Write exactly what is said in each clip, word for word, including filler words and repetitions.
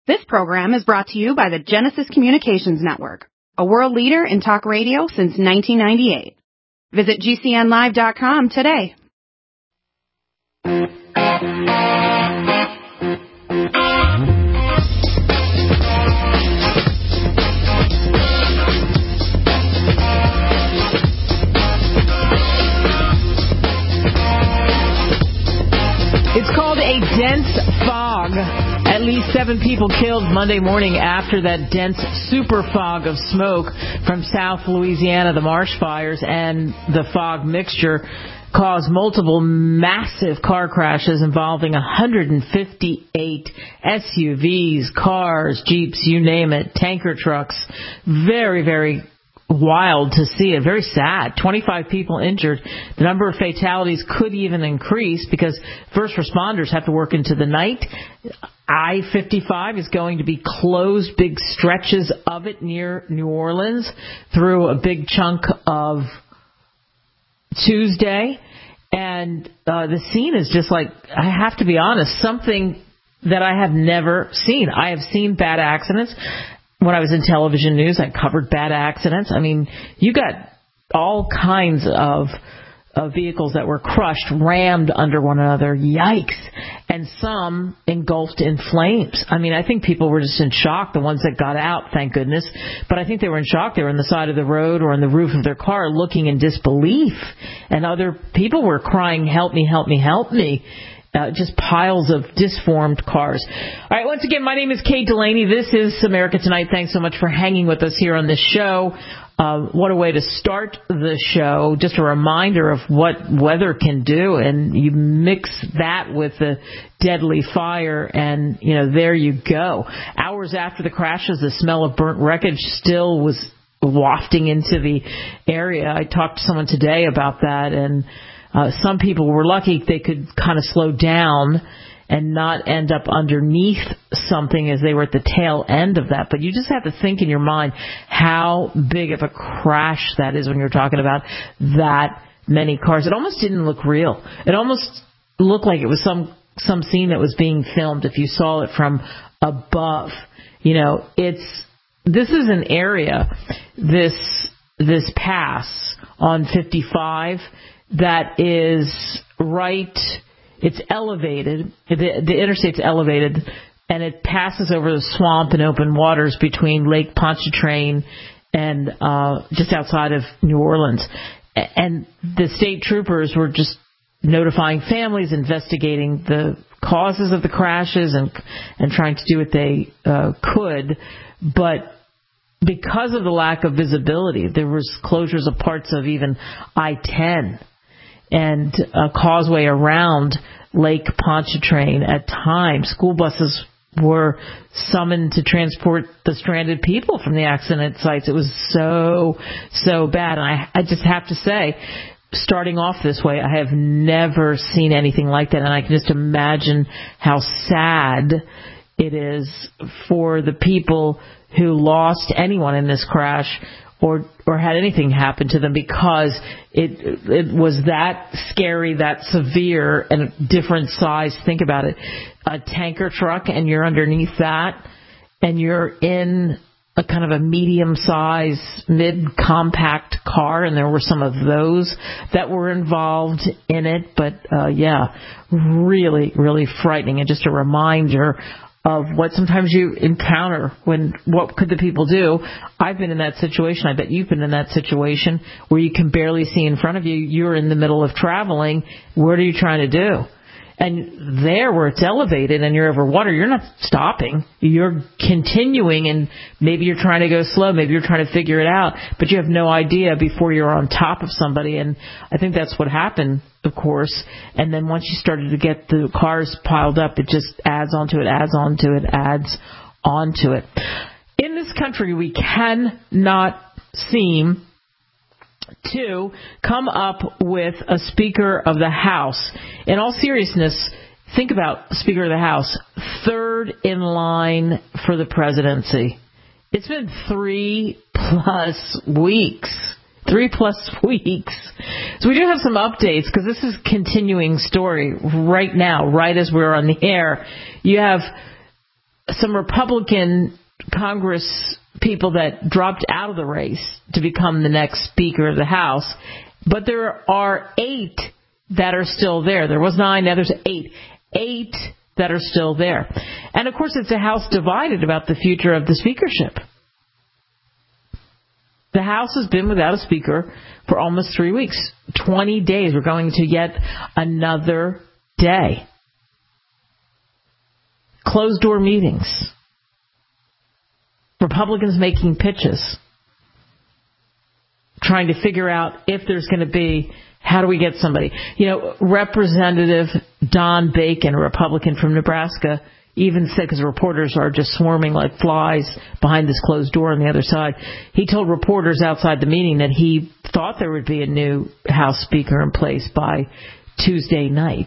This program is brought to you by the Genesis Communications Network, a world leader in talk radio since nineteen ninety-eight. Visit G C N live dot com today. It's called a dense fog. At least seven people killed Monday morning after that dense super fog of smoke from South Louisiana, the marsh fires, and the fog mixture caused multiple massive car crashes involving one hundred fifty-eight S U Vs, cars, Jeeps, you name it, tanker trucks. Very, very wild to see it. Very sad. twenty-five people injured. The number of fatalities could even increase because first responders have to work into the night. I fifty-five is going to be closed, big stretches of it near New Orleans through a big chunk of Tuesday. And uh, the scene is just like, I have to be honest, something that I have never seen. I have seen bad accidents. When I was in television news, I covered bad accidents. I mean, you got all kinds of, of vehicles that were crushed, rammed under one another. Yikes. And some engulfed in flames. I mean, I think people were just in shock, the ones that got out, thank goodness. But I think they were in shock. They were on the side of the road or on the roof of their car looking in disbelief. And other people were crying, help me, help me, help me. Uh, just piles of disformed cars. All right, once again, my name is Kate Delaney. This is America Tonight. Thanks so much for hanging with us here on this show. Uh, what a way to start the show. Just a reminder of what weather can do, and you mix that with the deadly fire, and, you know, there you go. Hours after the crashes, the smell of burnt wreckage still was wafting into the area. I talked to someone today about that, and Uh, some people were lucky they could kind of slow down and not end up underneath something as they were at the tail end of that. But you just have to think in your mind how big of a crash that is when you're talking about that many cars. It almost didn't look real. It almost looked like it was some, some scene that was being filmed if you saw it from above. You know, it's, this is an area, this, this pass on fifty-five, that is right, it's elevated, the, the interstate's elevated, and it passes over the swamp and open waters between Lake Pontchartrain and uh, just outside of New Orleans. And the state troopers were just notifying families, investigating the causes of the crashes and and trying to do what they uh, could. But because of the lack of visibility, there was closures of parts of even I ten and a causeway around Lake Pontchartrain at times. School buses were summoned to transport the stranded people from the accident sites. It was so, so bad. And I, I just have to say, starting off this way, I have never seen anything like that. And I can just imagine how sad it is for the people who lost anyone in this crash or or had anything happen to them, because it it was that scary, that severe, and a different size. Think about it. A tanker truck, and you're underneath that, and you're in a kind of a medium-size, mid-compact car, and there were some of those that were involved in it. But, uh, yeah, really, really frightening, and just a reminder of what sometimes you encounter when, what could the people do? I've been in that situation. I bet you've been in that situation where you can barely see in front of you. You're in the middle of traveling. What are you trying to do? And there where it's elevated and you're over water, you're not stopping. You're continuing, and maybe you're trying to go slow. Maybe you're trying to figure it out, but you have no idea before you're on top of somebody. And I think that's what happened, of course. And then once you started to get the cars piled up, it just adds onto it, adds onto it, adds onto it. In this country, we cannot seem to come up with a Speaker of the House. In all seriousness, think about Speaker of the House, third in line for the presidency. It's been three plus weeks. Three plus weeks. So we do have some updates, because this is a continuing story right now, right as we're on the air. You have some Republican Congress people that dropped out of the race to become the next Speaker of the House, but there are eight that are still there. There was nine, now there's eight. Eight that are still there. And, of course, it's a House divided about the future of the speakership. The House has been without a speaker for almost three weeks. twenty days. We're going to yet another day. Closed-door meetings. Republicans making pitches. Trying to figure out if there's going to be, how do we get somebody? You know, Representative Don Bacon, a Republican from Nebraska, even said, because reporters are just swarming like flies behind this closed door on the other side, he told reporters outside the meeting that he thought there would be a new House Speaker in place by Tuesday night.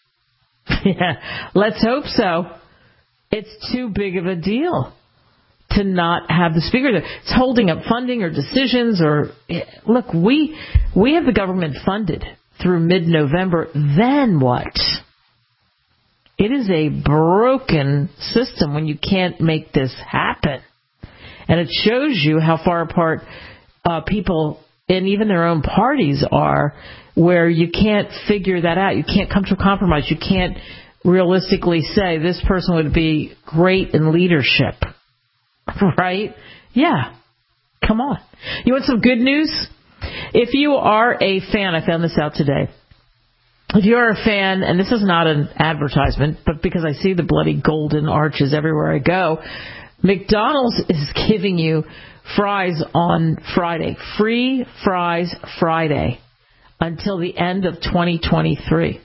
Yeah, let's hope so. It's too big of a deal to not have the speaker there. It's holding up funding or decisions or, look, we we have the government funded through mid-November. Then what? It is a broken system when you can't make this happen. And it shows you how far apart uh, people and even their own parties are, where you can't figure that out. You can't come to a compromise. You can't realistically say this person would be great in leadership. Right? Yeah. Come on. You want some good news? If you are a fan, I found this out today. If you're a fan, and this is not an advertisement, but because I see the bloody golden arches everywhere I go, McDonald's is giving you fries on Friday. Free fries Friday until the end of twenty twenty-three.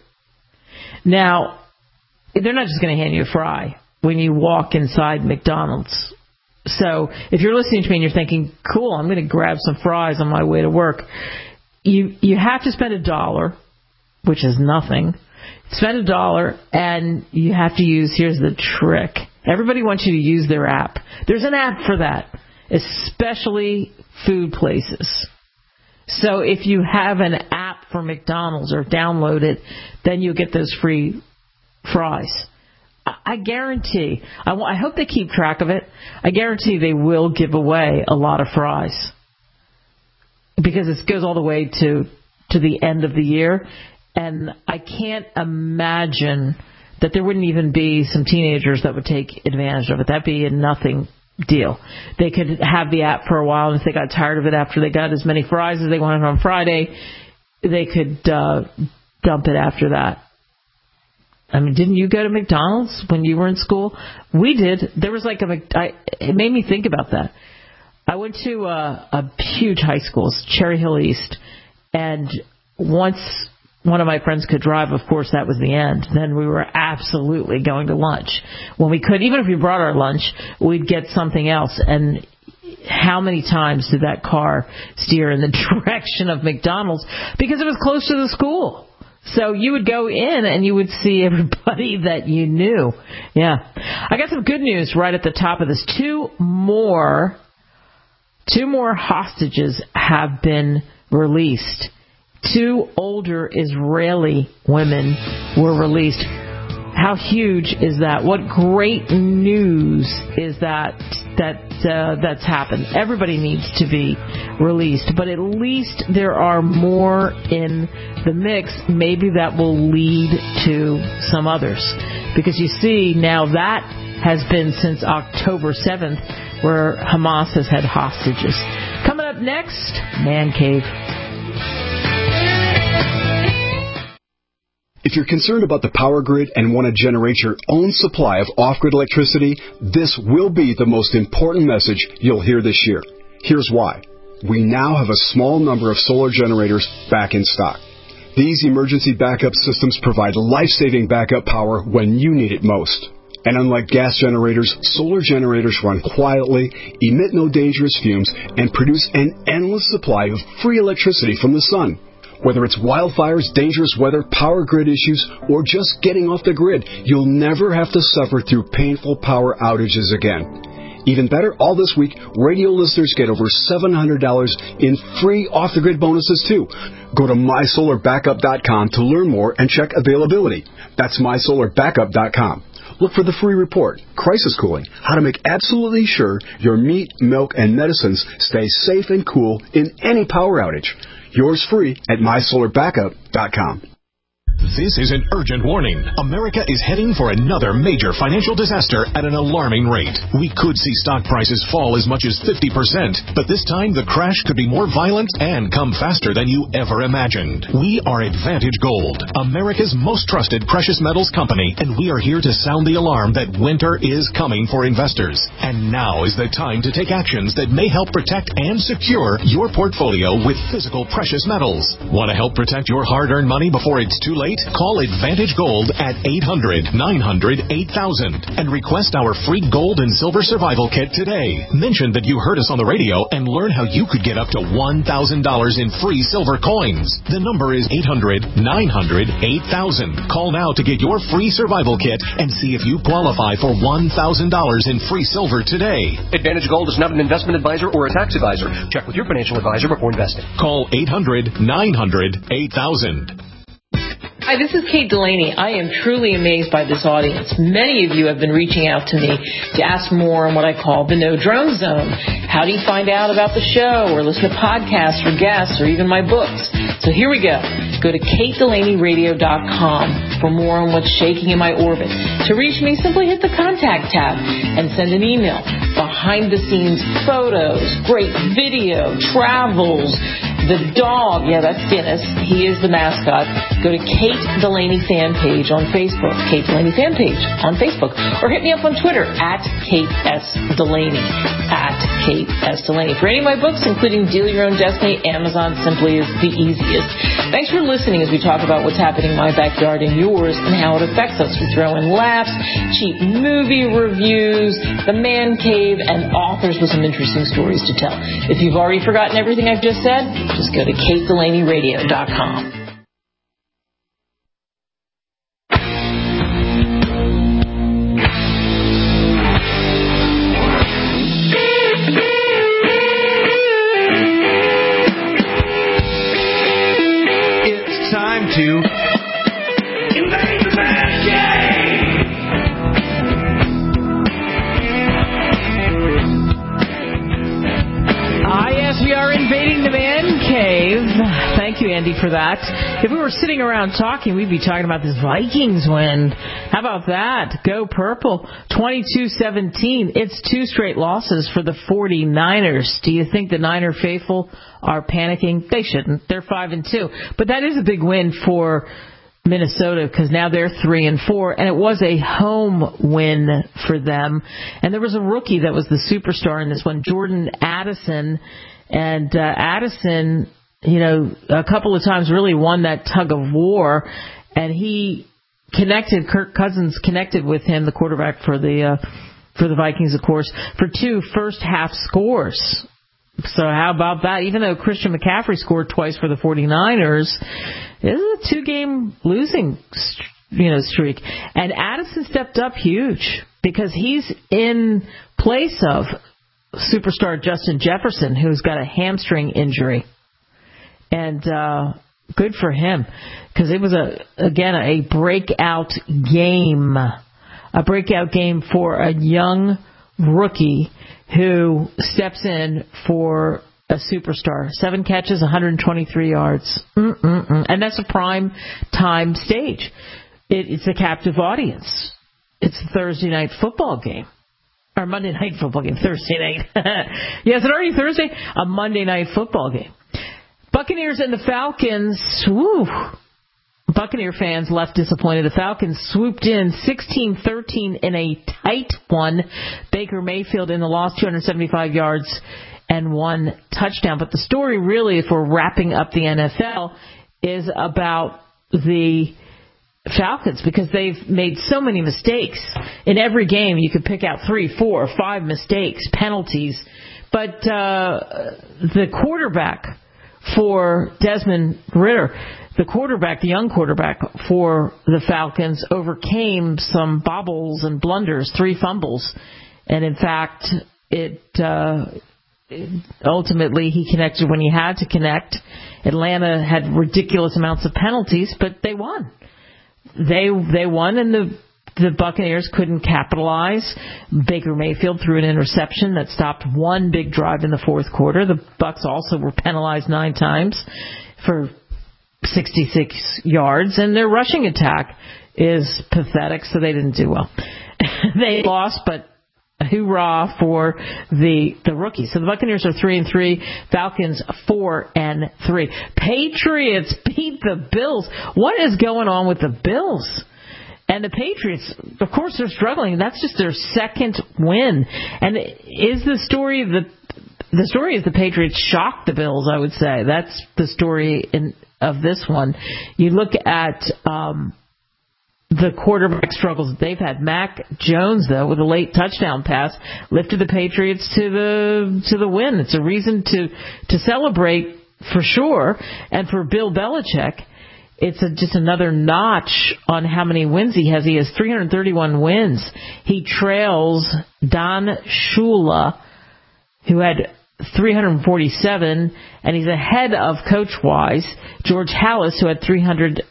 Now, they're not just going to hand you a fry when you walk inside McDonald's. So if you're listening to me and you're thinking, cool, I'm going to grab some fries on my way to work, you you have to spend a dollar, which is nothing. Spend a dollar, and you have to use, here's the trick. Everybody wants you to use their app. There's an app for that, especially food places. So if you have an app for McDonald's or download it, then you'll get those free fries. I guarantee, I, I hope they keep track of it. I guarantee they will give away a lot of fries because it goes all the way to, to the end of the year. And I can't imagine that there wouldn't even be some teenagers that would take advantage of it. That'd be a nothing deal. They could have the app for a while, and if they got tired of it after they got as many fries as they wanted on Friday, they could uh, dump it after that. I mean, didn't you go to McDonald's when you were in school? We did. There was like a, I, it made me think about that. I went to a, a huge high school, Cherry Hill East, and once one of my friends could drive, of course, that was the end. Then we were absolutely going to lunch. When we could, even if we brought our lunch, we'd get something else. And how many times did that car steer in the direction of McDonald's? Because it was close to the school. So you would go in and you would see everybody that you knew. Yeah. I got some good news right at the top of this. Two more, two more hostages have been released. Two older Israeli women were released. How huge is that? What great news is that that uh, that's happened? Everybody needs to be released, but at least there are more in the mix. Maybe that will lead to some others, because you see now that has been since October seventh, where Hamas has had hostages. Coming up next, Man Cave. If you're concerned about the power grid and want to generate your own supply of off-grid electricity, this will be the most important message you'll hear this year. Here's why. We now have a small number of solar generators back in stock. These emergency backup systems provide life-saving backup power when you need it most. And unlike gas generators, solar generators run quietly, emit no dangerous fumes, and produce an endless supply of free electricity from the sun. Whether it's wildfires, dangerous weather, power grid issues, or just getting off the grid, you'll never have to suffer through painful power outages again. Even better, all this week, radio listeners get over seven hundred dollars in free off-the-grid bonuses, too. Go to my solar backup dot com to learn more and check availability. That's my solar backup dot com. look for the free report, Crisis Cooling, how to make absolutely sure your meat, milk, and medicines stay safe and cool in any power outage. Yours free at my solar backup dot com. This is an urgent warning. America is heading for another major financial disaster at an alarming rate. We could see stock prices fall as much as fifty percent, but this time the crash could be more violent and come faster than you ever imagined. We are Advantage Gold, America's most trusted precious metals company, and we are here to sound the alarm that winter is coming for investors. And now is the time to take actions that may help protect and secure your portfolio with physical precious metals. Want to help protect your hard-earned money before it's too late? Call Advantage Gold at eight hundred, nine hundred, eight thousand and request our free gold and silver survival kit today. Mention that you heard us on the radio and learn how you could get up to one thousand dollars in free silver coins. The number is eight hundred, nine hundred, eight thousand. Call now to get your free survival kit and see if you qualify for one thousand dollars in free silver today. Advantage Gold is not an investment advisor or a tax advisor. Check with your financial advisor before investing. Call eight hundred, nine hundred, eight thousand. Hi, this is Kate Delaney. I am truly amazed by this audience. Many of you have been reaching out to me to ask more on what I call the No Drone Zone. How do you find out about the show or listen to podcasts or guests or even my books? So here we go. Go to kate delaney radio dot com for more on what's shaking in my orbit. To reach me, simply hit the contact tab and send an email. Behind the scenes photos, great video, travels, the dog, yeah, that's Dennis. He is the mascot. Go to Kate Delaney fan page on Facebook. Kate Delaney fan page on Facebook. Or hit me up on Twitter at Kate S. Delaney. At Kate S. Delaney. For any of my books, including Deal Your Own Destiny, Amazon simply is the easiest. Thanks for listening as we talk about what's happening in my backyard and yours and how it affects us. We throw in laughs, cheap movie reviews, the man cave, and authors with some interesting stories to tell. If you've already forgotten everything I've just said, just go to kate delaney radio dot com. It's time to invade the man cave. Ah, yes, we are invading the man cave. Thank you, Andy, for that. If we were sitting around talking, we'd be talking about this Vikings win. How about that? Go Purple. twenty-two seventeen. It's two straight losses for the forty-niners. Do you think the Niner faithful are panicking? They shouldn't. They're five and two. But that is a big win for Minnesota because now they're three and four, and it was a home win for them. And there was a rookie that was the superstar in this one, Jordan Addison. And uh, Addison, you know, a couple of times really won that tug of war, and he connected. Kirk Cousins connected with him, the quarterback for the uh, for the Vikings, of course, for two first half scores. So how about that? Even though Christian McCaffrey scored twice for the forty-niners, this is a two-game losing, you know, streak. And Addison stepped up huge because he's in place of superstar Justin Jefferson, who's got a hamstring injury. And uh, good for him because it was, a again, a breakout game, a breakout game for a young rookie who steps in for a superstar. Seven catches, one hundred twenty-three yards. Mm-mm-mm. And that's a prime time stage. It, it's a captive audience. It's a Thursday night football game. Or Monday night football game. Thursday night. Yeah, is it already Thursday? A Monday night football game. Buccaneers and the Falcons. Woo. Buccaneer fans left disappointed. The Falcons swooped in sixteen thirteen in a tight one. Baker Mayfield in the loss, two hundred seventy-five yards and one touchdown. But the story really, if we're wrapping up the N F L, is about the Falcons because they've made so many mistakes. In every game, you could pick out three, four, or five mistakes, penalties. But uh, the quarterback for Desmond Ridder, the quarterback, the young quarterback for the Falcons, overcame some bobbles and blunders, three fumbles. And in fact, it, uh, it ultimately he connected when he had to connect. Atlanta had ridiculous amounts of penalties, but they won. They they won, and the the Buccaneers couldn't capitalize. Baker Mayfield threw an interception that stopped one big drive in the fourth quarter. The Bucs also were penalized nine times for sixty-six yards, and their rushing attack is pathetic, so they didn't do well. They lost, but hoorah for the the rookies. So the Buccaneers are three and three, Falcons four and three. Patriots beat the Bills. What is going on with the Bills? And the Patriots, of course, they're struggling. That's just their second win. And is the story that the story is the Patriots shocked the Bills? I would say that's the story in of this one. You look at um, the quarterback struggles that they've had. Mac Jones, though, with a late touchdown pass, lifted the Patriots to the to the win. It's a reason to to celebrate for sure. And for Bill Belichick, it's a, just another notch on how many wins he has. He has three hundred thirty-one wins. He trails Don Shula, who had three hundred forty-seven, and he's ahead of coach-wise George Halas, who had three hundred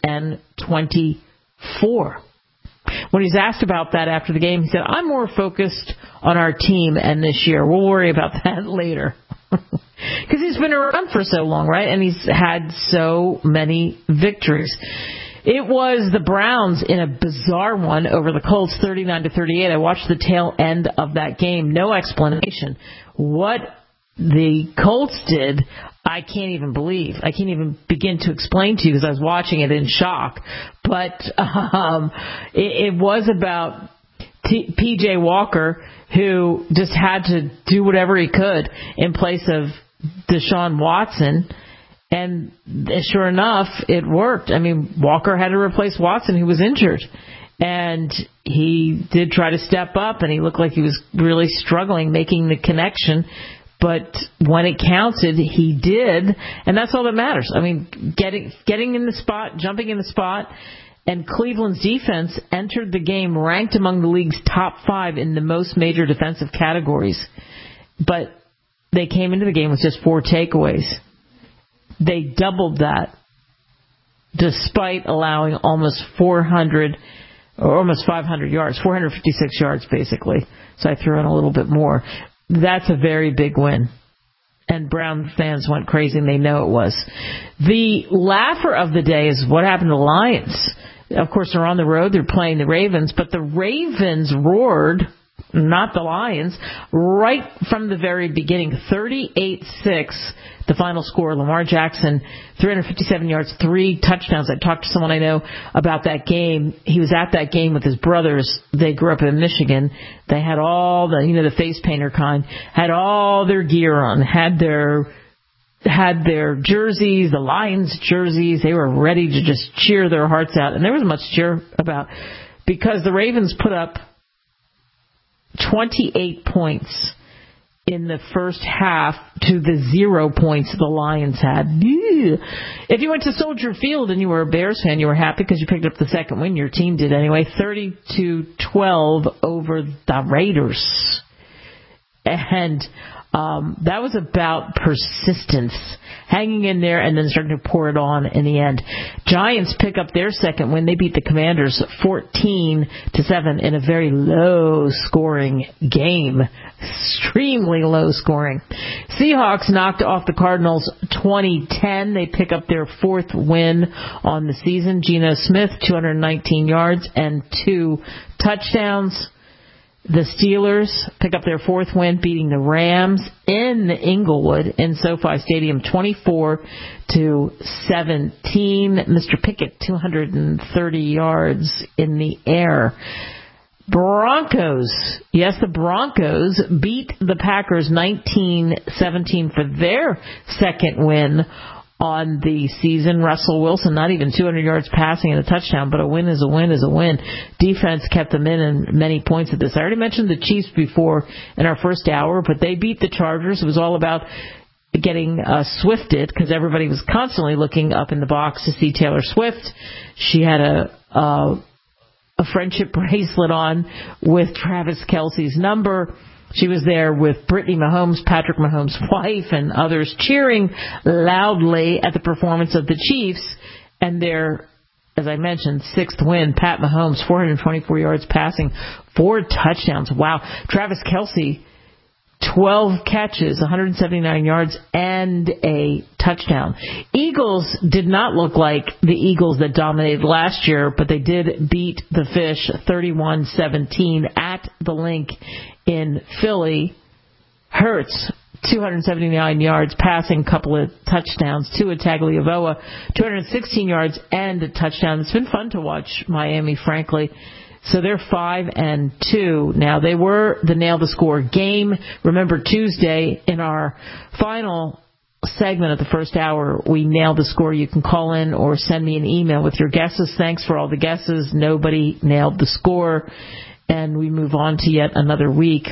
twenty-four. When he's asked about that after the game, he said, I'm more focused on our team and this year. We'll worry about that later. Because he's been around for so long, right? And he's had so many victories. It was the Browns in a bizarre one over the Colts, thirty-nine to thirty-eight. I watched the tail end of that game. No explanation. What the Colts did, I can't even believe. I can't even begin to explain to you because I was watching it in shock. But um, it, it was about T- P J Walker, who just had to do whatever he could in place of Deshaun Watson. And sure enough, it worked. I mean, Walker had to replace Watson, who was injured. And he did try to step up, and he looked like he was really struggling making the connection. But when it counted, he did, and that's all that matters. I mean, getting getting in the spot, jumping in the spot, and Cleveland's defense entered the game ranked among the league's top five in the most major defensive categories. But they came into the game with just four takeaways. They doubled that, despite allowing almost four hundred, or almost five hundred yards, four hundred fifty-six yards basically. So I threw in a little bit more. That's a very big win. And Brown fans went crazy, and they know it was. The laugher of the day is what happened to the Lions. Of course, they're on the road. They're playing the Ravens. But the Ravens roared, not the Lions, right from the very beginning. thirty-eight six, the final score. Lamar Jackson, three hundred fifty-seven yards, three touchdowns. I talked to someone I know about that game. He was at that game with his brothers. They grew up in Michigan. They had all the, you know, the face painter kind, had all their gear on, had their had their jerseys, the Lions jerseys. They were ready to just cheer their hearts out. And there wasn't much to cheer about because the Ravens put up twenty-eight points in the first half to the zero points the Lions had. If you went to Soldier Field and you were a Bears fan, you were happy because you picked up the second win. Your team did anyway. thirty-two twelve over the Raiders. And um, that was about persistence, hanging in there and then starting to pour it on in the end. Giants pick up their second win. They beat the Commanders fourteen to seven in a very low-scoring game. Extremely low-scoring. Seahawks knocked off the Cardinals twenty ten. They pick up their fourth win on the season. Geno Smith, two hundred nineteen yards and two touchdowns. The Steelers pick up their fourth win, beating the Rams in Inglewood in SoFi Stadium, twenty-four to seventeen. Mister Pickett, two hundred thirty yards in the air. Broncos, yes, the Broncos beat the Packers nineteen seventeen for their second win on the season. Russell Wilson, not even two hundred yards passing and a touchdown, but a win is a win is a win. Defense kept them in in many points at this. I already mentioned the Chiefs before in our first hour, but they beat the Chargers. It was all about getting uh, Swifted because everybody was constantly looking up in the box to see Taylor Swift. She had a uh, a friendship bracelet on with Travis Kelce's number. She was there with Brittany Mahomes, Patrick Mahomes' wife, and others cheering loudly at the performance of the Chiefs and their as I mentioned, sixth win. Pat Mahomes, four hundred twenty-four yards passing, four touchdowns. Wow. Travis Kelce, twelve catches, one hundred seventy-nine yards, and a touchdown. Eagles did not look like the Eagles that dominated last year, but they did beat the Fish thirty-one seventeen at the Link in Philly. Hurts, two hundred seventy-nine yards passing, couple of touchdowns. Tua Tagovailoa, two hundred sixteen yards and a touchdown. It's been fun to watch Miami, frankly. So they're five and two. Now, they were the Nail the Score game. Remember, Tuesday in our final segment of the first hour, we nailed the score. You can call in or send me an email with your guesses. Thanks for all the guesses. Nobody nailed the score. And we move on to yet another week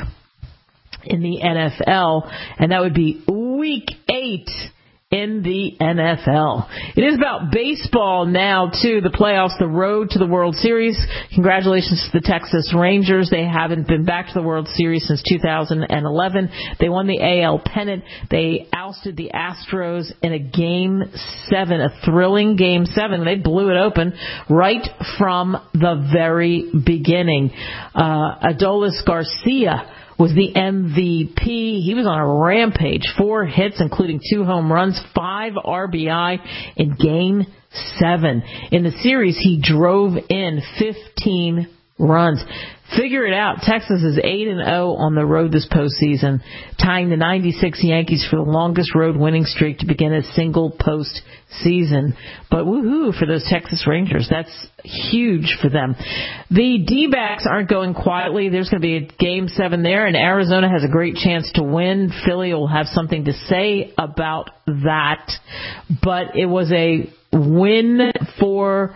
in the N F L, and that would be week eight in the N F L. It is about baseball now, too. The playoffs, the road to the World Series. Congratulations to the Texas Rangers. They haven't been back to the World Series since two thousand eleven. They won the A L pennant. They ousted the Astros in a game seven, a thrilling game seven. They blew it open right from the very beginning. Uh, Adolis Garcia was the M V P. He was on a rampage. Four hits, including two home runs, five R B I in Game seven. In the series, he drove in fifteen runs. Figure it out. Texas is eight and oh on the road this postseason, tying the ninety-six Yankees for the longest road winning streak to begin a single postseason. But woohoo for those Texas Rangers. That's huge for them. The D-backs aren't going quietly. There's going to be a game seven there, and Arizona has a great chance to win. Philly will have something to say about that. But it was a win for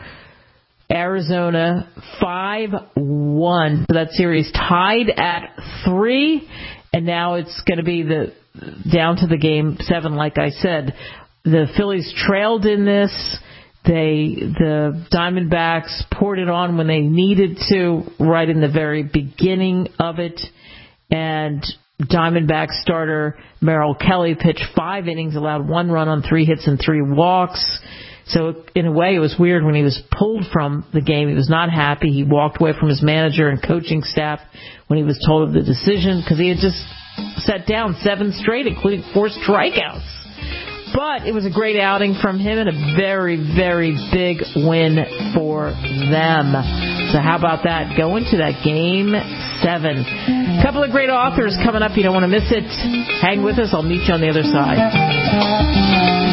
Arizona, five one. So that series tied at three, and now it's going to be the down to the game seven, like I said. The Phillies trailed in this. They the Diamondbacks poured it on when they needed to, right in the very beginning of it. And Diamondbacks starter Merrill Kelly pitched five innings, allowed one run on three hits and three walks. So in a way, it was weird when he was pulled from the game. He was not happy. He walked away from his manager and coaching staff when he was told of the decision because he had just set down seven straight, including four strikeouts. But it was a great outing from him and a very, very big win for them. So how about that? Go into that game seven. A couple of great authors coming up. You don't want to miss it. Hang with us. I'll meet you on the other side.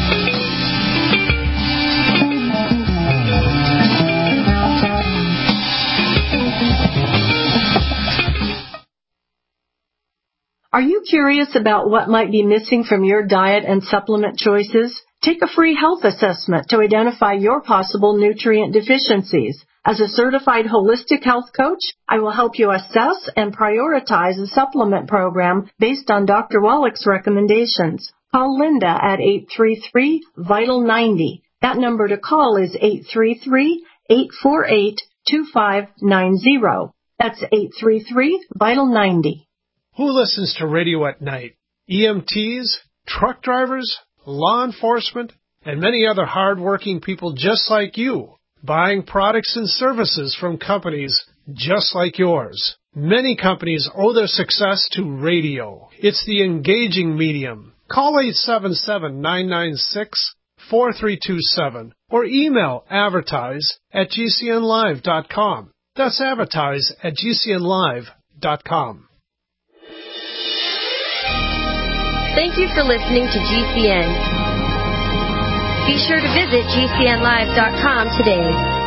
Are you curious about what might be missing from your diet and supplement choices? Take a free health assessment to identify your possible nutrient deficiencies. As a certified holistic health coach, I will help you assess and prioritize a supplement program based on Doctor Wallach's recommendations. Call Linda at eight three three, vital ninety. That number to call is eight three three, eight four eight, two five nine zero. That's eight three three, vital ninety. Who listens to radio at night? E M Ts, truck drivers, law enforcement, and many other hard-working people just like you, buying products and services from companies just like yours. Many companies owe their success to radio. It's the engaging medium. Call eight seven seven, nine nine six, four three two seven or email advertise at g c n live dot com. That's advertise at g c n live dot com. Thank you for listening to G C N. Be sure to visit g c n live dot com today.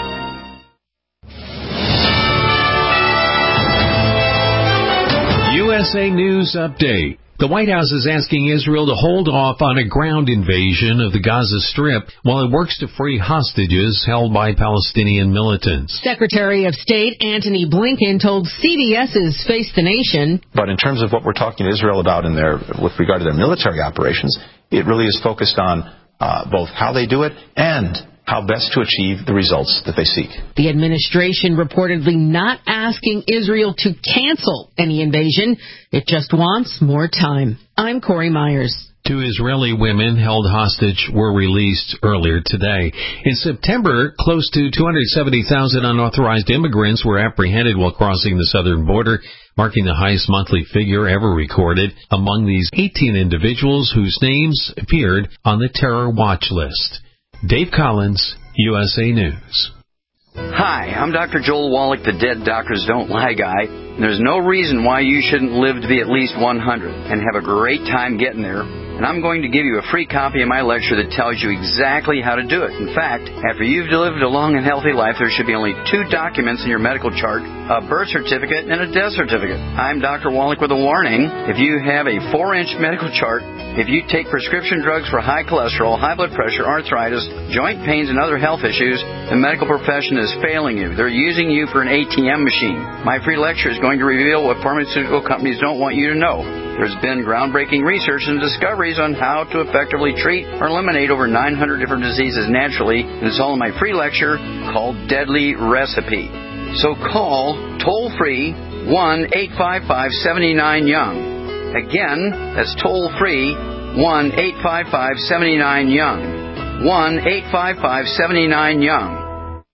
U S A News Update. The White House is asking Israel to hold off on a ground invasion of the Gaza Strip while it works to free hostages held by Palestinian militants. Secretary of State Antony Blinken told C B S's Face the Nation. But in terms of what we're talking to Israel about in their, with regard to their military operations, it really is focused on uh, both how they do it and how best to achieve the results that they seek. The administration reportedly not asking Israel to cancel any invasion. It just wants more time. I'm Corey Myers. Two Israeli women held hostage were released earlier today. In September, close to two hundred seventy thousand unauthorized immigrants were apprehended while crossing the southern border, marking the highest monthly figure ever recorded. Among these, eighteen individuals whose names appeared on the terror watch list. Dave Collins, U S A News. Hi, I'm Doctor Joel Wallach, the Dead Doctors Don't Lie guy. There's no reason why you shouldn't live to be at least one hundred and have a great time getting there. And I'm going to give you a free copy of my lecture that tells you exactly how to do it. In fact, after you've lived a long and healthy life, there should be only two documents in your medical chart, a birth certificate and a death certificate. I'm Doctor Wallach with a warning. If you have a four-inch medical chart, if you take prescription drugs for high cholesterol, high blood pressure, arthritis, joint pains, and other health issues, the medical profession is failing you. They're using you for an A T M machine. My free lecture is going to reveal what pharmaceutical companies don't want you to know. There's been groundbreaking research and discoveries on how to effectively treat or eliminate over nine hundred different diseases naturally, and it's all in my free lecture called Deadly Recipe. So call toll-free one eight five five, seven nine, young. Again, that's toll-free one eight five five, seven nine, young. one eight five five, seven nine, young.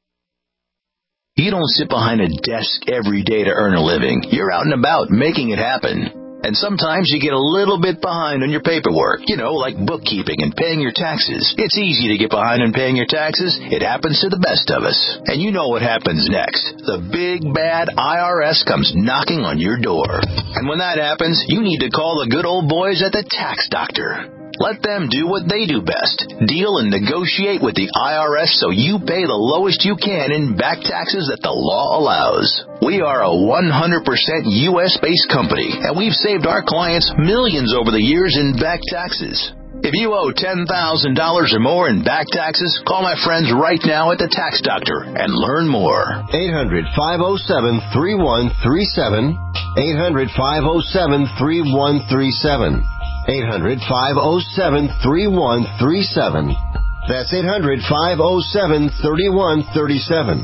You don't sit behind a desk every day to earn a living. You're out and about making it happen. And sometimes you get a little bit behind on your paperwork, you know, like bookkeeping and paying your taxes. It's easy to get behind on paying your taxes. It happens to the best of us. And you know what happens next. The big, bad I R S comes knocking on your door. And when that happens, you need to call the good old boys at the Tax Doctor. Let them do what they do best. Deal and negotiate with the I R S so you pay the lowest you can in back taxes that the law allows. We are a one hundred percent U S-based company, and we've saved our clients millions over the years in back taxes. If you owe ten thousand dollars or more in back taxes, call my friends right now at the Tax Doctor and learn more. eight hundred, five oh seven, three one three seven. eight hundred, five oh seven, three one three seven. eight hundred, five oh seven, three one three seven. That's eight hundred, five oh seven, three one three seven.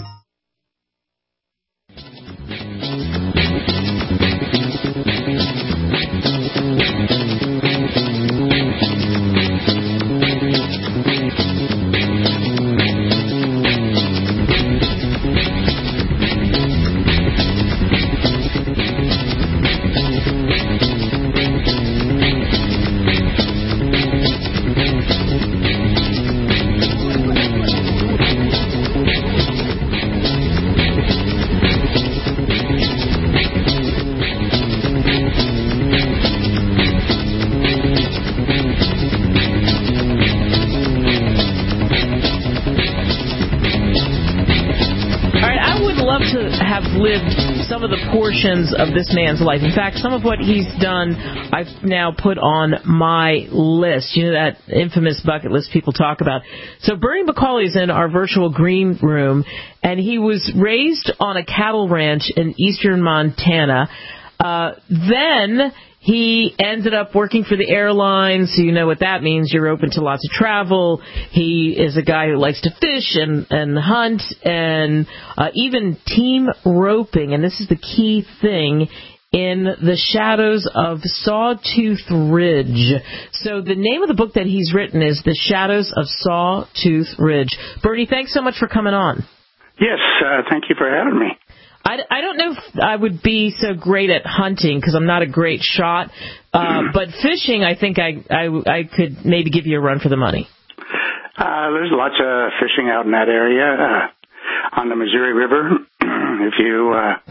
Some of the portions of this man's life. In fact, some of what he's done, I've now put on my list. You know, that infamous bucket list people talk about. So Bernie McCauley is in our virtual green room, and he was raised on a cattle ranch in eastern Montana. Uh, then he ended up working for the airlines, so you know what that means. You're open to lots of travel. He is a guy who likes to fish and, and hunt and uh, even team roping. And this is the key thing, in the shadows of Sawtooth Ridge. So the name of the book that he's written is The Shadows of Sawtooth Ridge. Bernie, thanks so much for coming on. Yes, uh, thank you for having me. I, I don't know if I would be so great at hunting because I'm not a great shot, uh, but fishing, I think I, I, I could maybe give you a run for the money. Uh, there's lots of fishing out in that area uh, on the Missouri River. If you uh,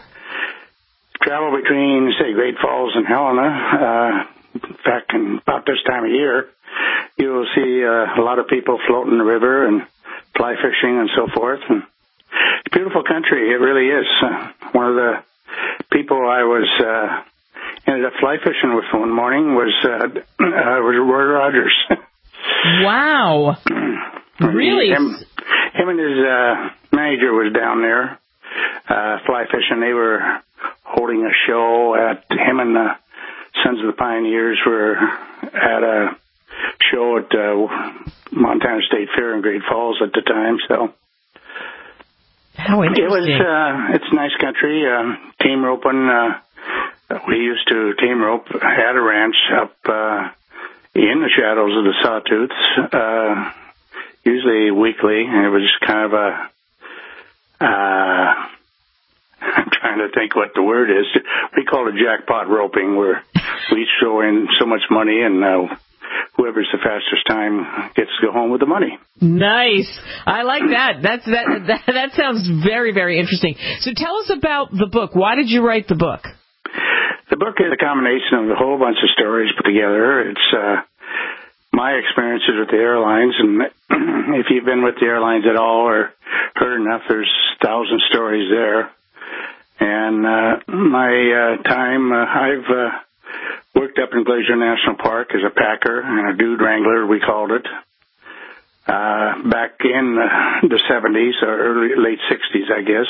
travel between, say, Great Falls and Helena, uh, back in about this time of year, you'll see uh, a lot of people floating the river and fly fishing and so forth. And it's a beautiful country. It really is. Uh, one of the people I was uh, ended up fly fishing with one morning was uh, uh, was Roy Rogers. Wow. Really? Him, him and his uh, manager was down there uh, fly fishing. They were holding a show at him and the Sons of the Pioneers were at a show at uh, Montana State Fair in Great Falls at the time. So how interesting! It was uh, it's nice country. Uh, team roping. Uh, we used to team rope at a ranch up uh, in the shadows of the Sawtooths, uh, usually weekly. And it was just kind of a. Uh, I'm trying to think what the word is. We call it jackpot roping, where we throw in so much money and uh, whoever's the fastest time gets to go home with the money. Nice. I like that. That's that, that. That sounds very, very interesting. So tell us about the book. Why did you write the book? The book is a combination of a whole bunch of stories put together. It's uh, my experiences with the airlines, and if you've been with the airlines at all or heard enough, there's a thousand stories there. And uh, my uh, time, uh, I've uh, worked up in Glacier National Park as a packer and a dude wrangler, we called it, uh, back in uh, the seventies or early late sixties, I guess,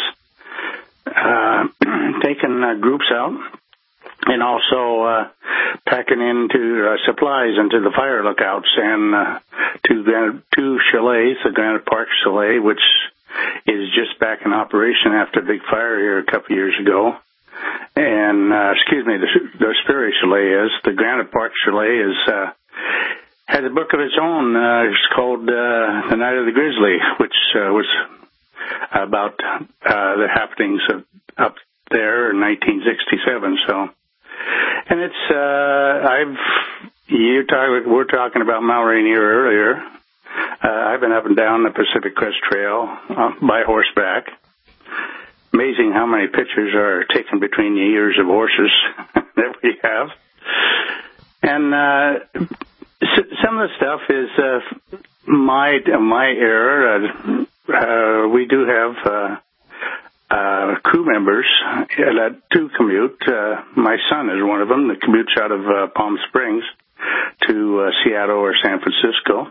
uh, taking uh, groups out and also uh, packing into uh, supplies into the fire lookouts and uh, to the two chalets, the Granite Park Chalet, which is just back in operation after a big fire here a couple years ago. And, uh, excuse me, the, the Sperry Chalet is. The Granite Park Chalet is, uh, has a book of its own. Uh, it's called uh, The Night of the Grizzly, which uh, was about uh, the happenings of, up there in nineteen sixty-seven. So, and it's, uh, I've, you talk, we're talking about Mount Rainier earlier. Uh, I've been up and down the Pacific Crest Trail uh, by horseback. Amazing how many pictures are taken between the ears of horses that we have. And uh, s- some of the stuff is uh, my my era. Uh, uh, we do have uh, uh, crew members that do commute. Uh, my son is one of them that commutes out of uh, Palm Springs to uh, Seattle or San Francisco.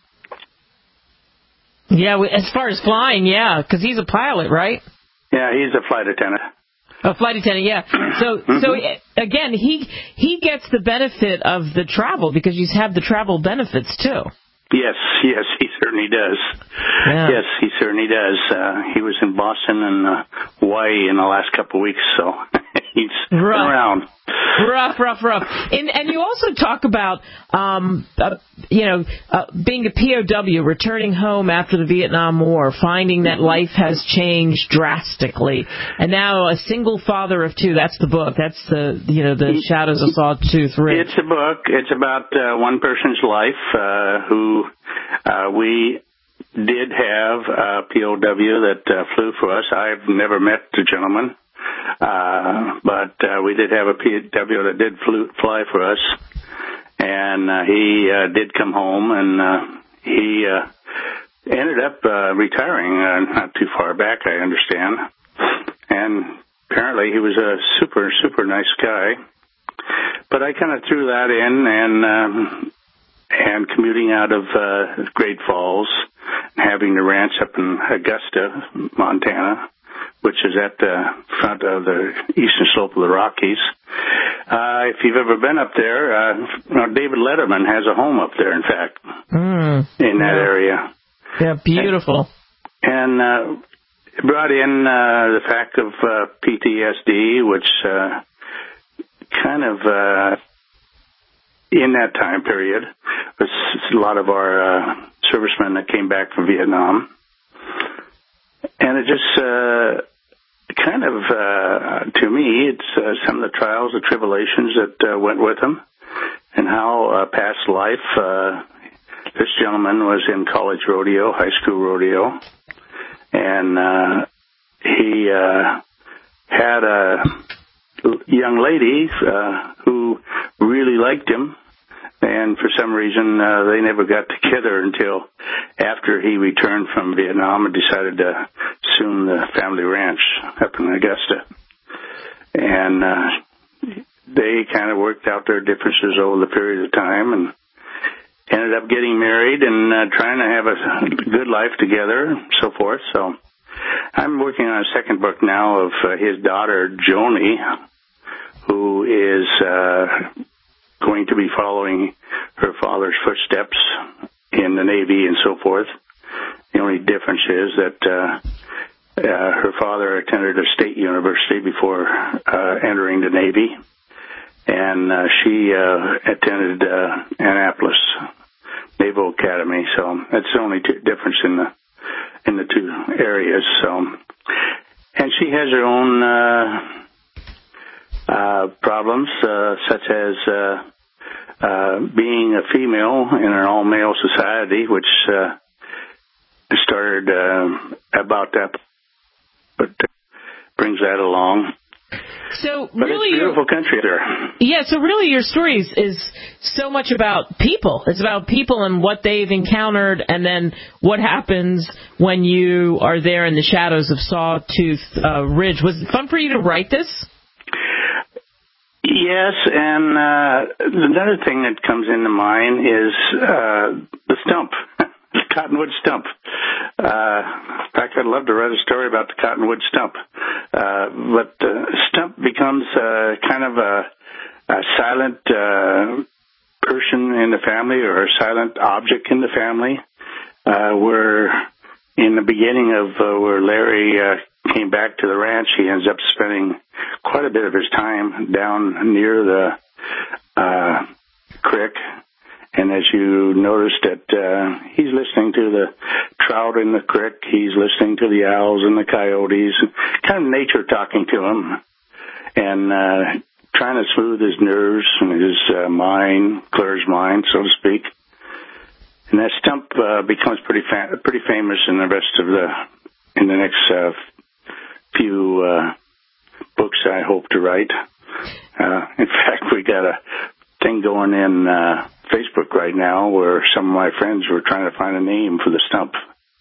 Yeah, as far as flying, yeah, because he's a pilot, right? Yeah, he's a flight attendant. A flight attendant, yeah. So, mm-hmm. so again, he he gets the benefit of the travel because you have the travel benefits too. Yes, yes, he certainly does. Yeah. Yes, he certainly does. Uh, he was in Boston and uh, Hawaii in the last couple of weeks, so he's been around. Rough, rough, rough. And, and you also talk about, um, uh, you know, uh, being a P O W, returning home after the Vietnam War, finding that life has changed drastically, and now a single father of two. That's the book. That's the, you know, the Shadows of Sawtooth Ridge. It's a book. It's about uh, one person's life uh, who uh, we did have a P O W that uh, flew for us. I've never met the gentleman. Uh, but uh, we did have a P O W that did flew, fly for us, and uh, he uh, did come home, and uh, he uh, ended up uh, retiring uh, not too far back, I understand. And apparently he was a super, super nice guy. But I kind of threw that in, and um, and commuting out of uh, Great Falls, having the ranch up in Augusta, Montana, which is at the front of the eastern slope of the Rockies. Uh, if you've ever been up there, uh, you know, David Letterman has a home up there, in fact, mm, in that yeah. area. Yeah, beautiful. And, and uh, brought in uh, the fact of uh, P T S D, which uh, kind of, uh, in that time period, was a lot of our uh, servicemen that came back from Vietnam. And it just uh, kind of, uh, to me, it's uh, some of the trials, the tribulations that uh, went with them, and how uh, past life, uh, this gentleman was in college rodeo, high school rodeo, and uh, he uh, had a young lady uh, who really liked him. And for some reason, uh, they never got together until after he returned from Vietnam and decided to assume the family ranch up in Augusta. And uh, they kind of worked out their differences over the period of time and ended up getting married and uh, trying to have a good life together and so forth. So I'm working on a second book now of uh, his daughter, Joni, who is... Uh, going to be following her father's footsteps in the Navy and so forth. The only difference is that uh, uh, her father attended a state university before uh, entering the Navy, and uh, she uh, attended uh, Annapolis Naval Academy. So that's the only t- difference in the in the two areas. So, and she has her own uh, uh, problems, uh, such as uh, uh, being a female in an all-male society, which uh, started uh, about that, but brings that along. So but really, it's a beautiful country there. Yeah. So really, your story is, is so much about people. It's about people and what they've encountered, and then what happens when you are there in the shadows of Sawtooth uh, Ridge. Was it fun for you to write this? Yes, and uh, another thing that comes into mind is uh, the stump, the cottonwood stump. Uh, in fact, I'd love to write a story about the cottonwood stump. Uh, but the stump becomes uh, kind of a, a silent uh, person in the family, or a silent object in the family. Uh, where in the beginning of uh, where Larry uh, came back to the ranch, he ends up spending quite a bit of his time down near the uh, creek. And as you noticed that uh, he's listening to the trout in the creek, he's listening to the owls and the coyotes, kind of nature talking to him, and uh, trying to smooth his nerves and his uh, mind, clear his mind, so to speak. And that stump uh, becomes pretty fa- pretty famous in the rest of the in the next uh, few uh, books I hope to write. Uh, in fact, we got a thing going in uh, Facebook right now where some of my friends were trying to find a name for the stump.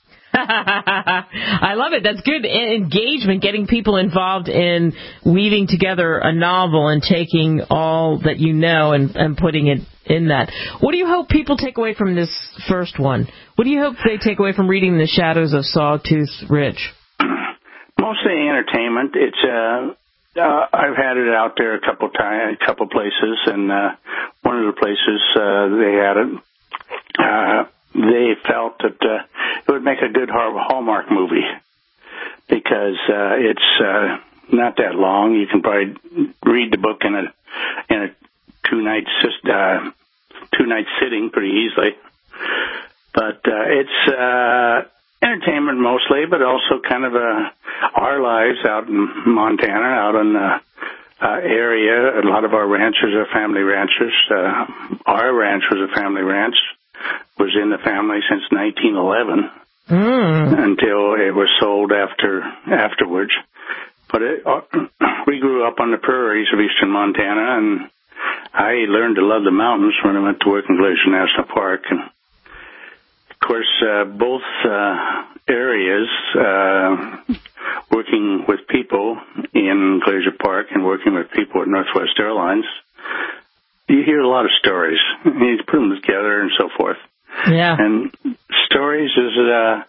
I love it. That's good engagement, getting people involved in weaving together a novel and taking all that you know and, and putting it in that. What do you hope people take away from this first one? What do you hope they take away from reading The Shadows of Sawtooth Ridge? Mostly entertainment. It's uh, uh, I've had it out there a couple times, a couple places, and uh, one of the places uh, they had it. Uh, they felt that uh, it would make a good Hallmark movie because uh, it's uh, not that long. You can probably read the book in a in a two night uh, two night sitting pretty easily. But uh, it's uh, entertainment mostly, but also kind of a, our lives out in Montana, out in the uh, area. A lot of our ranchers are family ranchers. Uh, our ranch was a family ranch. Was in the family since nineteen eleven mm. until it was sold after afterwards. But it, uh, we grew up on the prairies of eastern Montana, and I learned to love the mountains when I went to work in Glacier National Park. And of course, uh, both uh, areas, uh, working with people in Glacier Park and working with people at Northwest Airlines, you hear a lot of stories. You put them together and so forth. Yeah. And stories is uh,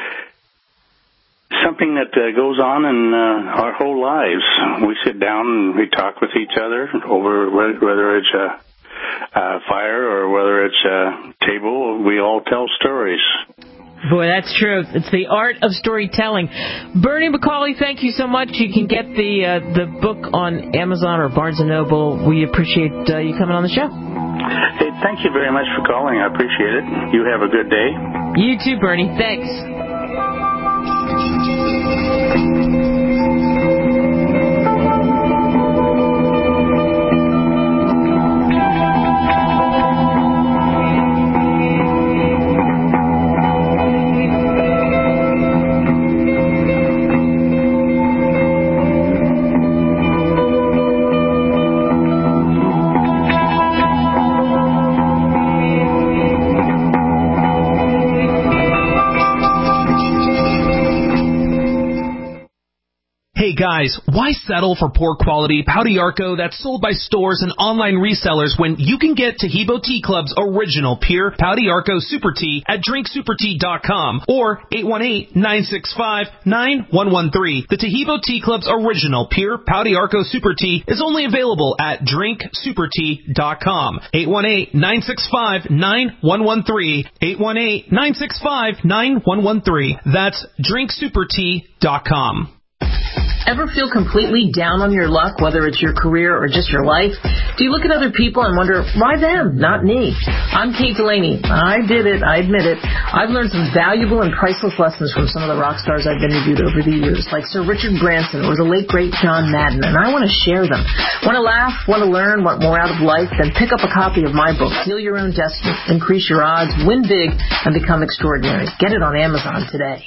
something that uh, goes on in uh, our whole lives. We sit down and we talk with each other over whether it's a, a fire or whether it's a table. We all tell stories. Boy, that's true. It's the art of storytelling. Bernie McCauley, thank you so much. You can get the uh, the book on Amazon or Barnes and Noble. We appreciate uh, you coming on the show. Hey, thank you very much for calling. I appreciate it. You have a good day. You too, Bernie. Thanks. Guys, why settle for poor quality Pau d'Arco that's sold by stores and online resellers when you can get Taheebo Tea Club's original pure Pau d'Arco Super Tea at drink super tea dot com or eight one eight, nine six five, nine one one three. The Taheebo Tea Club's original pure Pau d'Arco Super Tea is only available at drink super tea dot com. eight one eight, nine six five, nine one one three. eight one eight, nine six five, nine one one three. That's drink super tea dot com. Ever feel completely down on your luck, whether it's your career or just your life? Do you look at other people and wonder, why them, not me? I'm Kate Delaney. I did it. I admit it. I've learned some valuable and priceless lessons from some of the rock stars I've interviewed over the years, like Sir Richard Branson or the late, great John Madden, and I want to share them. Want to laugh? Want to learn? Want more out of life? Then pick up a copy of my book, Heal Your Own Destiny, Increase Your Odds, Win Big, and Become Extraordinary. Get it on Amazon today.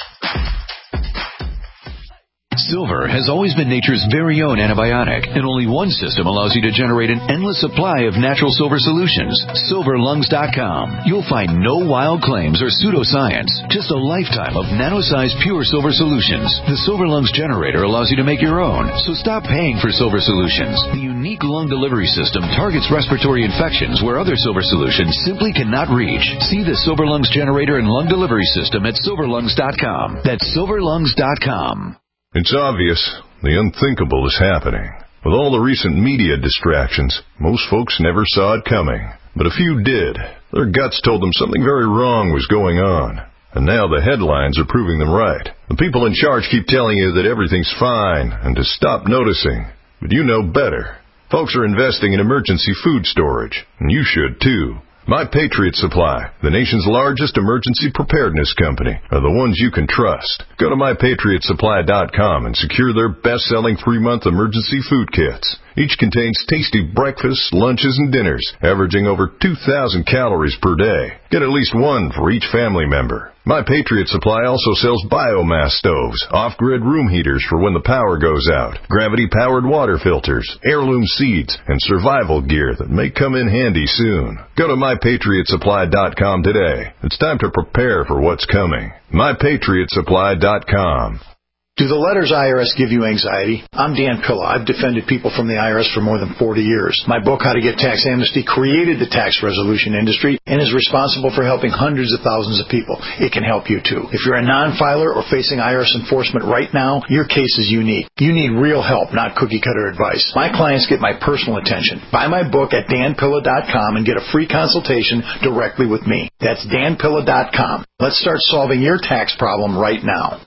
Silver has always been nature's very own antibiotic, and only one system allows you to generate an endless supply of natural silver solutions. silver lungs dot com. You'll find no wild claims or pseudoscience, just a lifetime of nano-sized pure silver solutions. The Silver Lungs generator allows you to make your own, so stop paying for silver solutions. The unique lung delivery system targets respiratory infections where other silver solutions simply cannot reach. See the Silver Lungs generator and lung delivery system at silver lungs dot com. That's silver lungs dot com. It's obvious the unthinkable is happening. With all the recent media distractions, most folks never saw it coming. But a few did. Their guts told them something very wrong was going on. And now the headlines are proving them right. The people in charge keep telling you that everything's fine and to stop noticing. But you know better. Folks are investing in emergency food storage, and you should too. My Patriot Supply, the nation's largest emergency preparedness company, are the ones you can trust. Go to my patriot supply dot com and secure their best-selling three-month emergency food kits. Each contains tasty breakfasts, lunches, and dinners, averaging over two thousand calories per day. Get at least one for each family member. My Patriot Supply also sells biomass stoves, off-grid room heaters for when the power goes out, gravity-powered water filters, heirloom seeds, and survival gear that may come in handy soon. Go to my patriot supply dot com today. It's time to prepare for what's coming. my patriot supply dot com. Do the letters I R S give you anxiety? I'm Dan Pilla. I've defended people from the I R S for more than forty years. My book, How to Get Tax Amnesty, created the tax resolution industry and is responsible for helping hundreds of thousands of people. It can help you, too. If you're a non-filer or facing I R S enforcement right now, your case is unique. You need real help, not cookie-cutter advice. My clients get my personal attention. Buy my book at dan pilla dot com and get a free consultation directly with me. That's dan pilla dot com. Let's start solving your tax problem right now.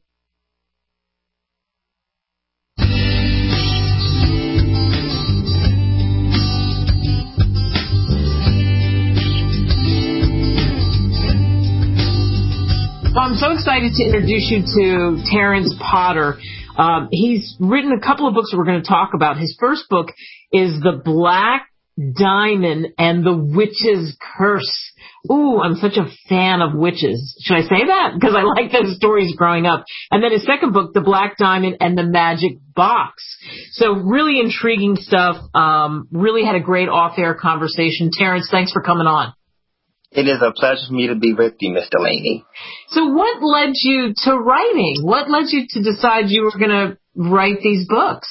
Well, I'm so excited to introduce you to Terrence Potter. Um, he's written a couple of books that we're going to talk about. His first book is The Black Diamond and the Witch's Curse. Ooh, I'm such a fan of witches. Should I say that? Because I like those stories growing up. And then his second book, The Black Diamond and the Magic Box. So really intriguing stuff. Um, really had a great off-air conversation. Terrence, thanks for coming on. It is a pleasure for me to be with you, Miss Delaney. So what led you to writing? What led you to decide you were going to write these books?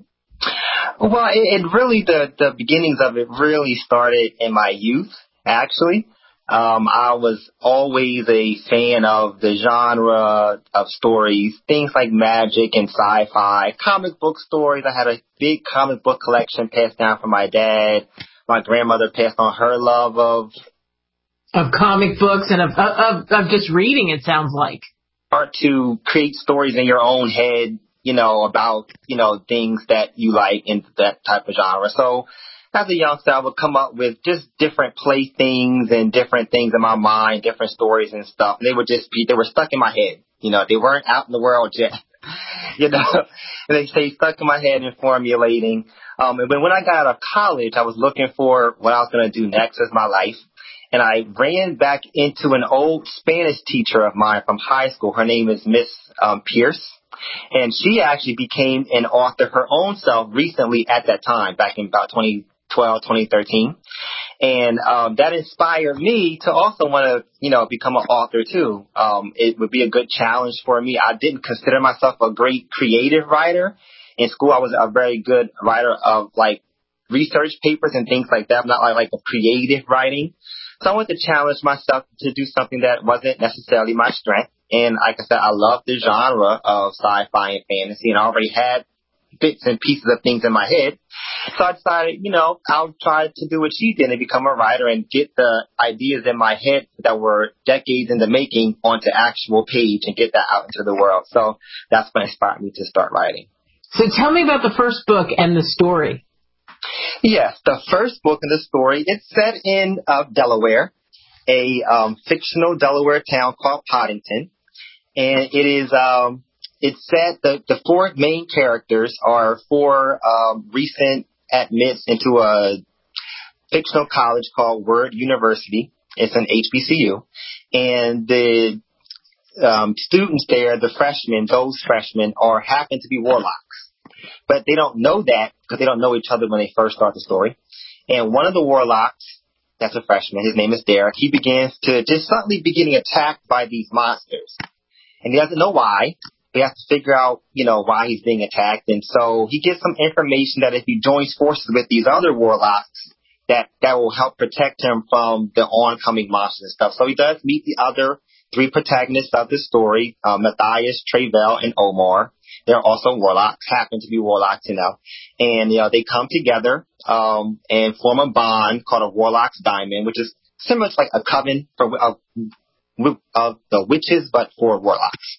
Well, it, it really, the, the beginnings of it really started in my youth, actually. Um, I was always a fan of the genre of stories, things like magic and sci-fi, comic book stories. I had a big comic book collection passed down from my dad. My grandmother passed on her love of Of comic books and of, of of just reading, it sounds like. Art to create stories in your own head, you know, about, you know, things that you like in that type of genre. So as a youngster, I would come up with just different playthings and different things in my mind, different stories and stuff. They would just be, they were stuck in my head. You know, they weren't out in the world yet. You know, they stay stuck in my head and formulating. Um, and when I got out of college, I was looking for what I was going to do next as my life. And I ran back into an old Spanish teacher of mine from high school. Her name is Miss um, Pierce. And she actually became an author her own self recently at that time, back in about twenty twelve, twenty thirteen. And um, that inspired me to also want to, you know, become an author, too. Um, it would be a good challenge for me. I didn't consider myself a great creative writer. in school, I was a very good writer of like research papers and things like that, not like, like a creative writing. So I wanted to challenge myself to do something that wasn't necessarily my strength. And like I said, I love the genre of sci-fi and fantasy, and I already had bits and pieces of things in my head. So I decided, you know, I'll try to do what she did and become a writer and get the ideas in my head that were decades in the making onto actual page and get that out into the world. So that's what inspired me to start writing. So tell me about the first book and the story. Yes, the first book in the story, it's set in uh, Delaware, a um, fictional Delaware town called Poddington. And it is, um, it's set, the, the four main characters are four um, recent admits into a fictional college called Word University. It's an H B C U. And the um, students there, the freshmen, those freshmen are happen to be warlocks. But they don't know that because they don't know each other when they first start the story. And one of the warlocks, that's a freshman, his name is Derek, he begins to just suddenly be getting attacked by these monsters. And he doesn't know why. He has to figure out, you know, why he's being attacked. And so he gets some information that if he joins forces with these other warlocks, that, that will help protect him from the oncoming monsters and stuff. So he does meet the other three protagonists of the story, uh, Matthias, Trevel, and Omar. They're also warlocks, happen to be warlocks, you know. And, you know, they come together um, and form a bond called a Warlock's Diamond, which is similar to like a coven for uh, of the witches, but for warlocks.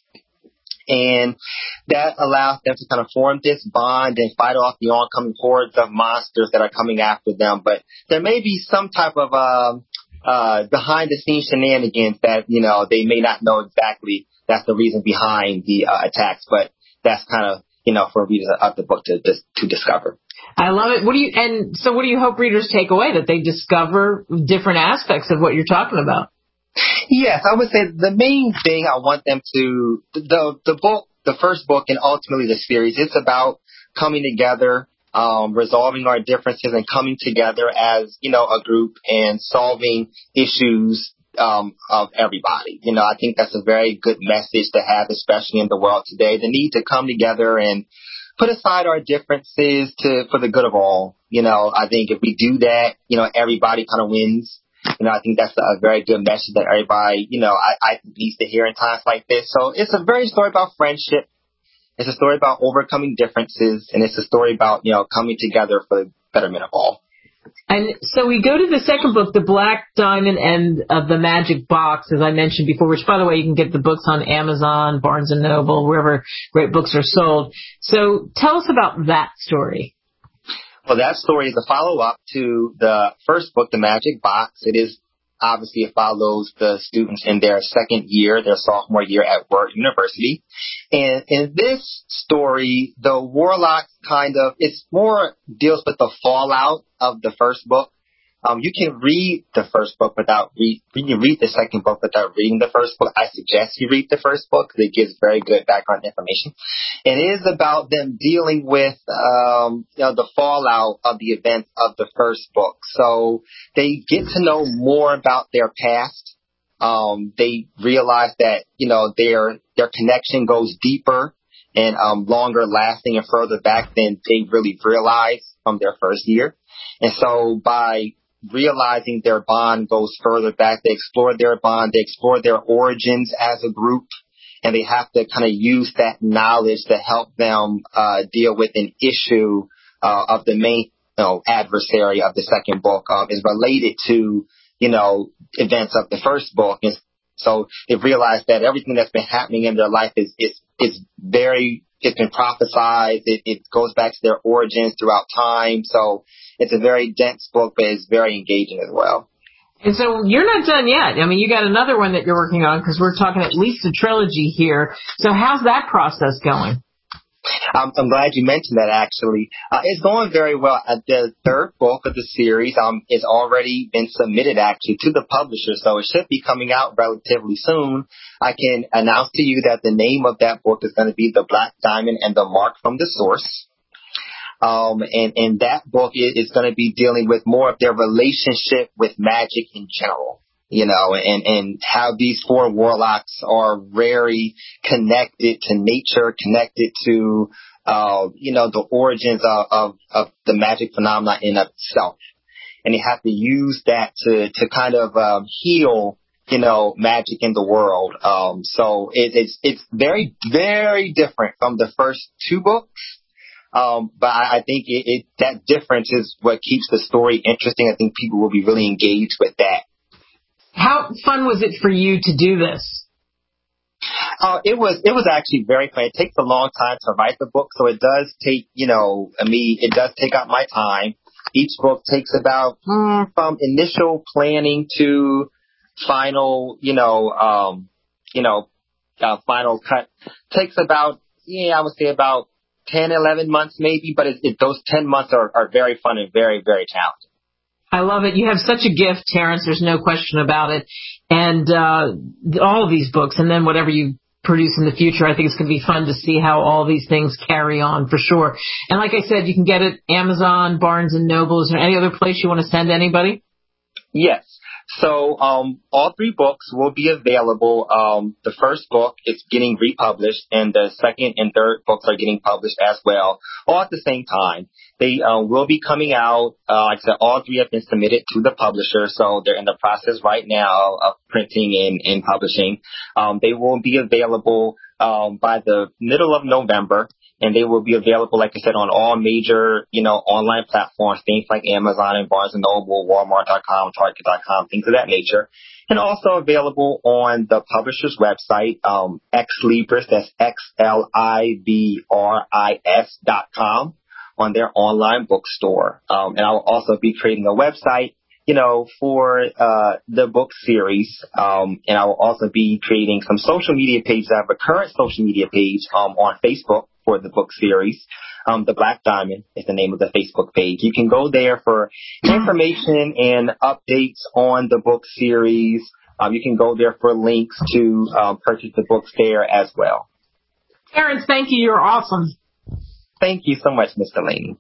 And that allows them to kind of form this bond and fight off the oncoming hordes of monsters that are coming after them. But there may be some type of uh, uh, behind-the-scenes shenanigans that, you know, they may not know exactly that's the reason behind the uh, attacks. But that's kind of, you know, for readers of the book to to discover. I love it. What do you and so what do you hope readers take away? That they discover different aspects of what you're talking about? Yes, I would say the main thing I want them to, the the book, the first book and ultimately the series, it's about coming together, um, resolving our differences and coming together as, you know, a group and solving issues um, of everybody. You know, I think that's a very good message to have, especially in the world today, the need to come together and put aside our differences to for the good of all. You know, I think if we do that, you know, everybody kind of wins. You know, I think that's a very good message that everybody, you know, I, I needs to hear in times like this. So it's a very story about friendship. It's a story about overcoming differences. And it's a story about, you know, coming together for the betterment of all. And so we go to the second book, The Black Diamond and uh, the Magic Box, as I mentioned before, which, by the way, you can get the books on Amazon, Barnes and Noble, wherever great books are sold. So tell us about that story. Well, that story is a follow-up to the first book, The Magic Box. It is, obviously, it follows the students in their second year, their sophomore year at Word University. And in this story, the warlock kind of, it's more deals with the fallout of the first book. Um, you can read the first book without read. You can read the second book without reading the first book. I suggest you read the first book because it gives very good background information. And it is about them dealing with, um, you know, the fallout of the events of the first book. So they get to know more about their past. Um, they realize that, you know, their their connection goes deeper and um, longer lasting and further back than they really realized from their first year. And so by realizing their bond goes further back, they explore their bond, they explore their origins as a group, and they have to kind of use that knowledge to help them uh, deal with an issue uh, of the main, you know, adversary of the second book uh, is related to, you know, events of the first book. And so they realize that everything that's been happening in their life is is is very, it's been prophesized. It, it goes back to their origins throughout time. So it's a very dense book, but it's very engaging as well. And so you're not done yet. I mean, you got another one that you're working on because we're talking at least a trilogy here. So how's that process going? Um, I'm glad you mentioned that, actually. Uh, it's going very well. Uh, the third book of the series um, is already been submitted, actually, to the publisher, so it should be coming out relatively soon. I can announce to you that the name of that book is going to be The Black Diamond and the Mark from the Source. Um, and, and that book is, is going to be dealing with more of their relationship with magic in general. You know, and, and how these four warlocks are very connected to nature, connected to uh, you know, the origins of, of, of the magic phenomenon in itself. And they have to use that to, to kind of um, heal, you know, magic in the world. Um, so it, it's it's very, very different from the first two books. Um, but I, I think it, it that difference is what keeps the story interesting. I think people will be really engaged with that. How fun was it for you to do this? Uh, it was it was actually very fun. It takes a long time to write the book, so it does take, you know, me, it does take up my time. Each book takes about hmm, from initial planning to final, you know, um, you know, uh, final cut. Takes about, yeah, I would say about ten, eleven months maybe, but it, it, those ten months are, are very fun and very, very challenging. I love it. You have such a gift, Terrence. There's no question about it. And uh, all of these books, and then whatever you produce in the future, I think it's going to be fun to see how all these things carry on for sure. And like I said, you can get it Amazon, Barnes and Noble. Is there any other place you want to send anybody? Yes. So um, all three books will be available. Um, the first book is getting republished, and the second and third books are getting published as well, all at the same time. They uh, will be coming out. Uh, like I said, all three have been submitted to the publisher, so they're in the process right now of printing and, and publishing. Um, they will be available um, by the middle of November. And they will be available, like I said, on all major, you know, online platforms, things like Amazon and Barnes and Noble, Walmart dot com, Target dot com, things of that nature. And also available on the publisher's website, um, Xlibris, that's X L I B R I S dot com, on their online bookstore. Um, and I will also be creating a website, you know, for uh the book series. Um, and I will also be creating some social media pages. I have a current social media page um on Facebook for the book series. Um, the Black Diamond is the name of the Facebook page. You can go there for information and updates on the book series. Um, you can go there for links to um, purchase the books there as well. Terrence, thank you. You're awesome. Thank you so much, Miss Delaney.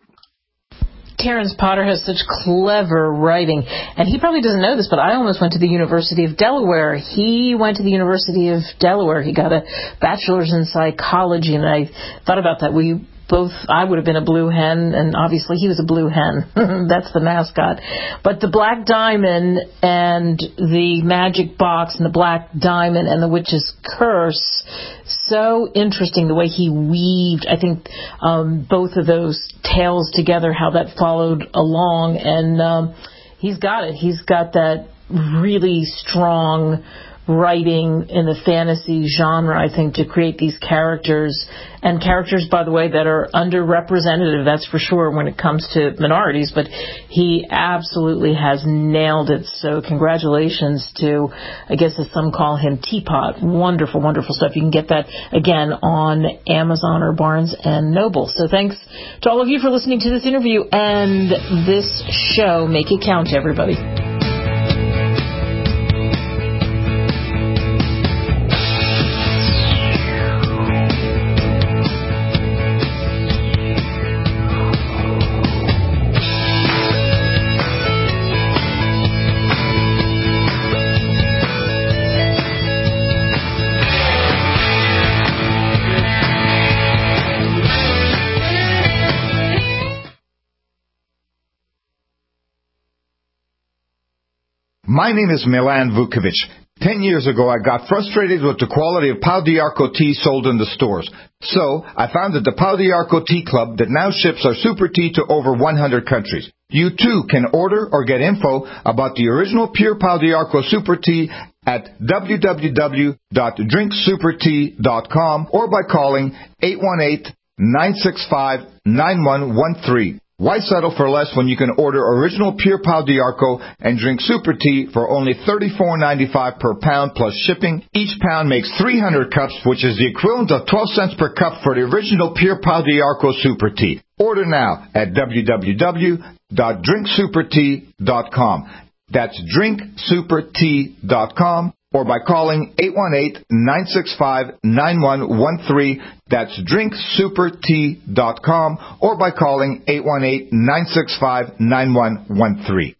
Terrence Potter has such clever writing, and he probably doesn't know this, but I almost went to the University of Delaware. He went to the University of Delaware. He got a bachelor's in psychology, and I thought about that. We both, I would have been a blue hen, and obviously he was a blue hen. That's the mascot. But the Black Diamond and the Magic Box and the Black Diamond and the Witch's Curse, so interesting the way he weaved, I think, um, both of those tales together, how that followed along. And um, he's got it. He's got that really strong writing in the fantasy genre, I think, to create these characters, and characters, by the way, that are underrepresented, that's for sure, when it comes to minorities, but he absolutely has nailed it. So congratulations to, I guess as some call him, Teapot. Wonderful, wonderful stuff. You can get that, again, on Amazon or Barnes and Noble. So thanks to all of you for listening to this interview and this show. Make it count, everybody. My name is Milan Vukovic. Ten years ago, I got frustrated with the quality of Pau d'Arco tea sold in the stores. So, I founded the Pau d'Arco Tea Club that now ships our super tea to over one hundred countries. You too can order or get info about the original pure Pau d'Arco super tea at w w w dot drink super tea dot com or by calling eight one eight, nine six five, nine one one three. Why settle for less when you can order original pure Pau d'Arco and drink super tea for only thirty-four ninety-five per pound plus shipping? Each pound makes three hundred cups, which is the equivalent of twelve cents per cup for the original pure Pau d'Arco super tea. Order now at w w w dot drink super tea dot com. That's drink super tea dot com. Or by calling eight one eight, nine six five, nine one one three. That's drink super tea dot com. Or by calling eight one eight, nine six five, nine one one three.